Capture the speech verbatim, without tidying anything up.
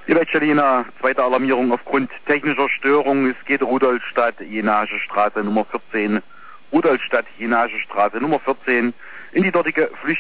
Jena, zweite Alarmierung aufgrund technischer Störung. Es geht Rudolstadt-Jenasche Straße Nummer vierzehn, Rudolstadt-Jenasche Straße Nummer vierzehn in die dortige Flüchtlingsstraße.